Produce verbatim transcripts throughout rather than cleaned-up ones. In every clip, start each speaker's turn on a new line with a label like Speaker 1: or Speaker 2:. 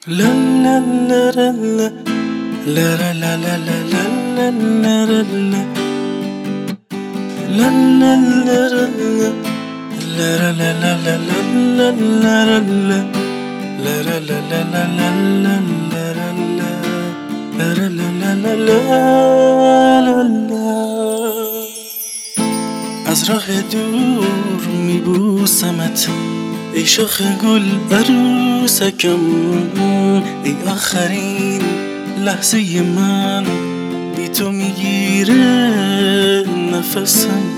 Speaker 1: La la la la la la la la la la la la la la La la la la la La la la la la la la la la La la la la la la la La la la la la la la از راه دور میبوسمت ای شاخ گل عروسکم، ای آخرین لحظه من بی تو میگیره نفسم.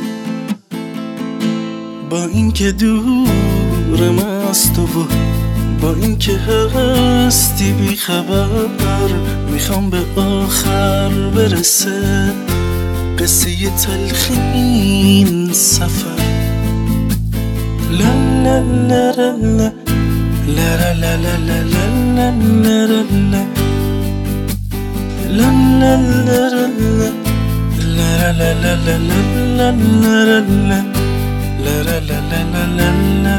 Speaker 1: با اینکه دورم از تو و با اینکه هستی بی خبر، میخوام به آخر برسه قصه تلخ این سفر. La la la la la La la la la la la la la la La la la la la La la la la la la la la La la la la la la la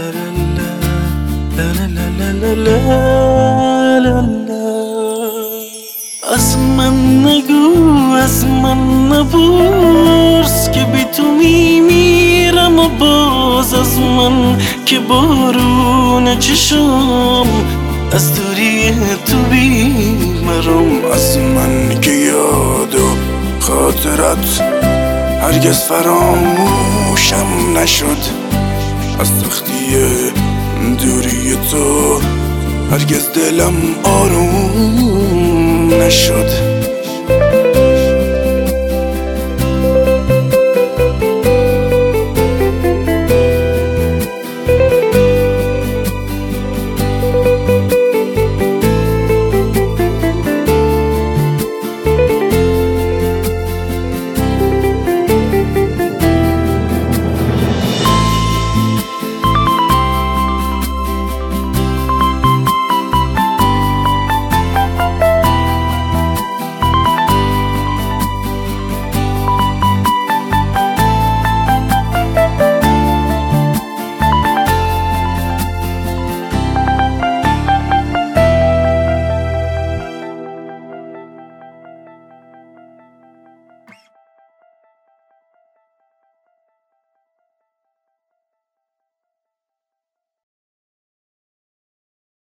Speaker 1: La la la la la la la از من نگو، از من نپرس که بی تو میمیرم و باز از من که بارون چشم از دوری تو بیمرم. از من که یاد و خاطرت هرگز فراموشم نشد، از سختی دوری تو هرگز دلم آروم نشد.